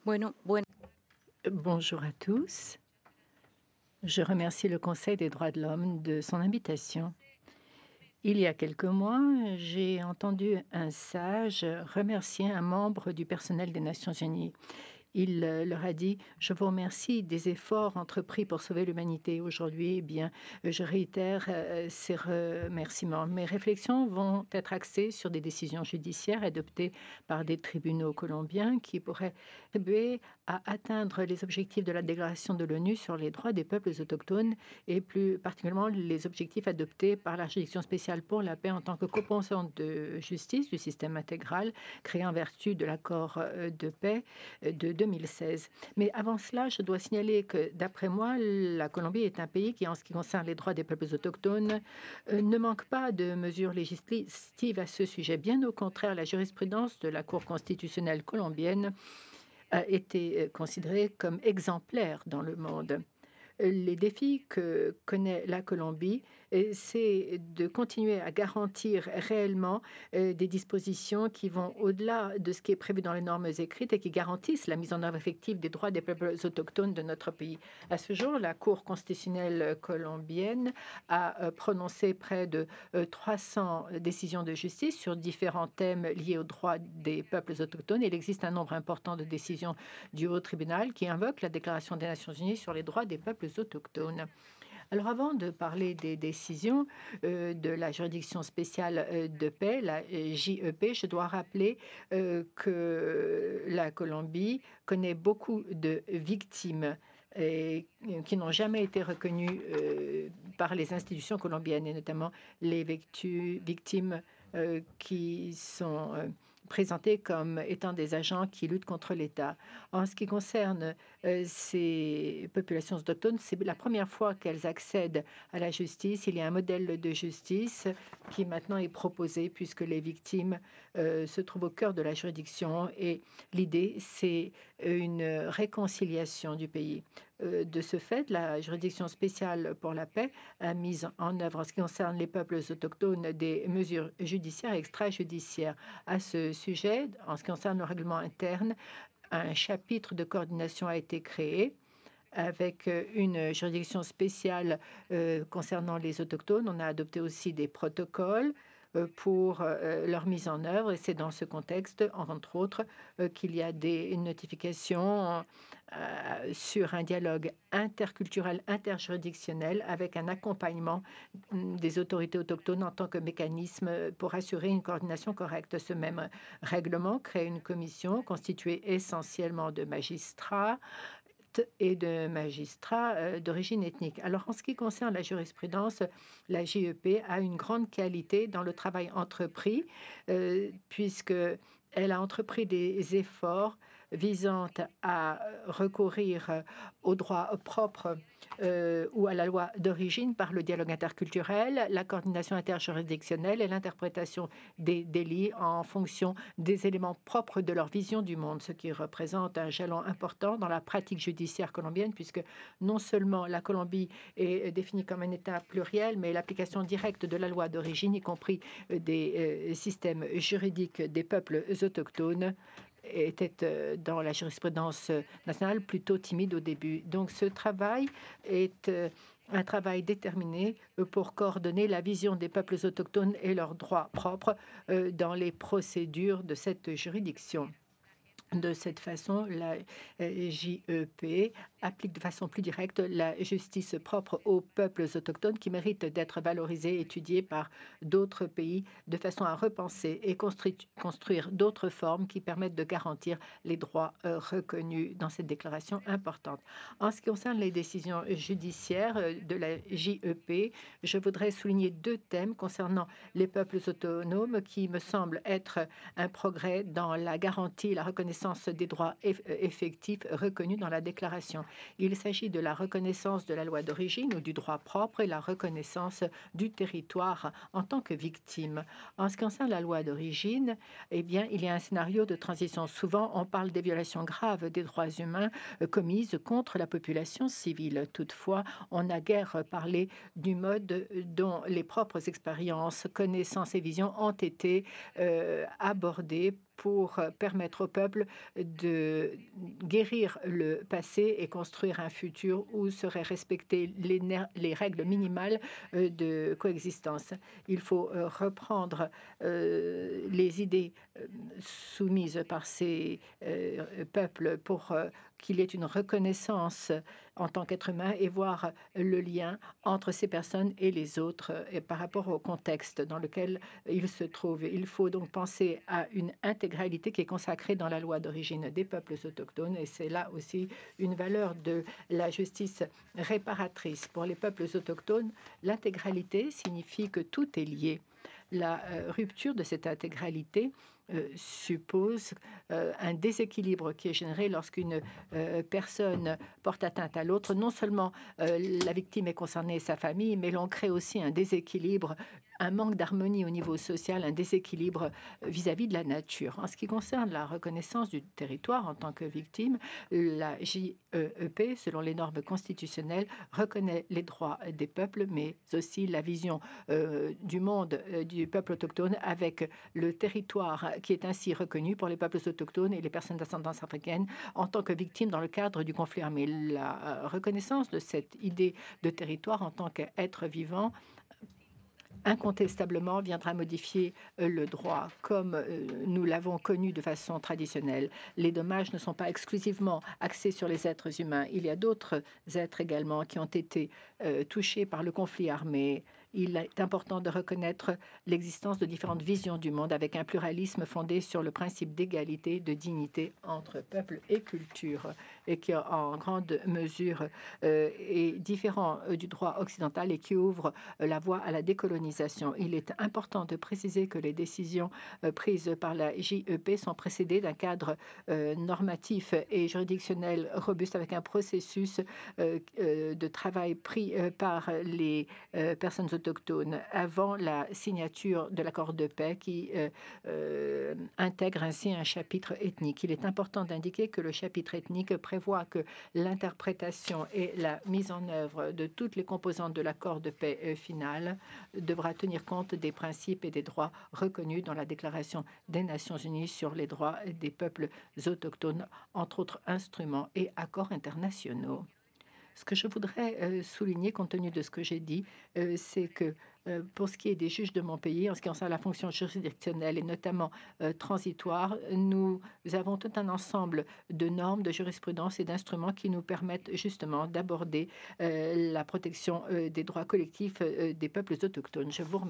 Bueno, Bonjour à tous. Je remercie le Conseil des droits de l'homme de son invitation. Il y a quelques mois, j'ai entendu un sage remercier un membre du personnel des Nations Unies. Il leur a dit: «Je vous remercie des efforts entrepris pour sauver l'humanité. Aujourd'hui, eh bien, je réitère, ces remerciements. Mes réflexions vont être axées sur des décisions judiciaires adoptées par des tribunaux colombiens qui pourraient contribuer à atteindre les objectifs de la Déclaration de l'ONU sur les droits des peuples autochtones et plus particulièrement les objectifs adoptés par la juridiction spéciale pour la paix en tant que composante de justice du système intégral créé en vertu de l'accord, de paix de 2016. Mais avant cela, je dois signaler que, d'après moi, la Colombie est un pays qui, en ce qui concerne les droits des peuples autochtones, ne manque pas de mesures législatives à ce sujet. Bien au contraire, la jurisprudence de la Cour constitutionnelle colombienne a été considérée comme exemplaire dans le monde. Les défis que connaît la Colombie, c'est de continuer à garantir réellement des dispositions qui vont au-delà de ce qui est prévu dans les normes écrites et qui garantissent la mise en œuvre effective des droits des peuples autochtones de notre pays. À ce jour, la Cour constitutionnelle colombienne a prononcé près de 300 décisions de justice sur différents thèmes liés aux droits des peuples autochtones. Il existe un nombre important de décisions du Haut tribunal qui invoquent la Déclaration des Nations unies sur les droits des peuples autochtones. Alors avant de parler des décisions de la juridiction spéciale de paix, la JEP, je dois rappeler que la Colombie connaît beaucoup de victimes qui n'ont jamais été reconnues par les institutions colombiennes, et notamment les victimes qui sont présentées comme étant des agents qui luttent contre l'État. En ce qui concerne ces populations autochtones, c'est la première fois qu'elles accèdent à la justice. Il y a un modèle de justice qui maintenant est proposé puisque les victimes se trouvent au cœur de la juridiction et l'idée, c'est une réconciliation du pays. De ce fait, la juridiction spéciale pour la paix a mis en œuvre, en ce qui concerne les peuples autochtones, des mesures judiciaires et extrajudiciaires. À ce sujet, en ce qui concerne le règlement interne, un chapitre de coordination a été créé avec une juridiction spéciale concernant les autochtones. On a adopté aussi des protocoles pour leur mise en œuvre et c'est dans ce contexte, entre autres, qu'il y a des notifications sur un dialogue interculturel, interjuridictionnel avec un accompagnement des autorités autochtones en tant que mécanisme pour assurer une coordination correcte. Ce même règlement crée une commission constituée essentiellement de magistrats et de magistrats d'origine ethnique. Alors, en ce qui concerne la jurisprudence, la JEP a une grande qualité dans le travail entrepris, puisque elle a entrepris des efforts visant à recourir aux droits propres ou à la loi d'origine par le dialogue interculturel, la coordination interjuridictionnelle et l'interprétation des délits en fonction des éléments propres de leur vision du monde, ce qui représente un jalon important dans la pratique judiciaire colombienne, puisque non seulement la Colombie est définie comme un État pluriel, mais l'application directe de la loi d'origine, y compris des systèmes juridiques des peuples autochtones, était dans la jurisprudence nationale plutôt timide au début. Donc ce travail est un travail déterminé pour coordonner la vision des peuples autochtones et leurs droits propres dans les procédures de cette juridiction. De cette façon, la JEP applique de façon plus directe la justice propre aux peuples autochtones qui méritent d'être valorisés et étudiés par d'autres pays de façon à repenser et construire d'autres formes qui permettent de garantir les droits reconnus dans cette déclaration importante. En ce qui concerne les décisions judiciaires de la JEP, je voudrais souligner deux thèmes concernant les peuples autonomes qui me semblent être un progrès dans la garantie et la reconnaissance des droits effectifs reconnus dans la déclaration. Il s'agit de la reconnaissance de la loi d'origine ou du droit propre et la reconnaissance du territoire en tant que victime. En ce qui concerne la loi d'origine, eh bien, il y a un scénario de transition. Souvent, on parle des violations graves des droits humains commises contre la population civile. Toutefois, on a guère parlé du mode dont les propres expériences, connaissances et visions ont été abordées pour permettre au peuple de guérir le passé et construire un futur où seraient respectées les règles minimales de coexistence. Il faut reprendre les idées soumises par ces peuples pour qu'il y ait une reconnaissance en tant qu'être humain et voir le lien entre ces personnes et les autres et par rapport au contexte dans lequel ils se trouvent. Il faut donc penser à une intégralité qui est consacrée dans la loi d'origine des peuples autochtones et c'est là aussi une valeur de la justice réparatrice. Pour les peuples autochtones, l'intégralité signifie que tout est lié. La rupture de cette intégralité suppose un déséquilibre qui est généré lorsqu'une personne porte atteinte à l'autre. Non seulement la victime est concernée et sa famille, mais l'on crée aussi un déséquilibre, un manque d'harmonie au niveau social, un déséquilibre vis-à-vis de la nature. En ce qui concerne la reconnaissance du territoire en tant que victime, la JEP, selon les normes constitutionnelles, reconnaît les droits des peuples, mais aussi la vision du monde du peuple autochtone avec le territoire qui est ainsi reconnu pour les peuples autochtones et les personnes d'ascendance africaine en tant que victimes dans le cadre du conflit armé. La reconnaissance de cette idée de territoire en tant qu'être vivant incontestablement viendra modifier le droit comme nous l'avons connu de façon traditionnelle. Les dommages ne sont pas exclusivement axés sur les êtres humains. Il y a d'autres êtres également qui ont été touchés par le conflit armé. Il est important de reconnaître l'existence de différentes visions du monde avec un pluralisme fondé sur le principe d'égalité, de dignité entre peuples et cultures et qui en grande mesure est différent du droit occidental et qui ouvre la voie à la décolonisation. Il est important de préciser que les décisions prises par la JEP sont précédées d'un cadre normatif et juridictionnel robuste avec un processus de travail pris par les personnes autochtones avant la signature de l'accord de paix qui intègre ainsi un chapitre ethnique. Il est important d'indiquer que le chapitre ethnique prévoit que l'interprétation et la mise en œuvre de toutes les composantes de l'accord de paix final devra tenir compte des principes et des droits reconnus dans la Déclaration des Nations Unies sur les droits des peuples autochtones, entre autres instruments et accords internationaux. Ce que je voudrais souligner, compte tenu de ce que j'ai dit, c'est que pour ce qui est des juges de mon pays, en ce qui concerne la fonction juridictionnelle et notamment transitoire, nous avons tout un ensemble de normes, de jurisprudence et d'instruments qui nous permettent justement d'aborder la protection des droits collectifs des peuples autochtones. Je vous remercie.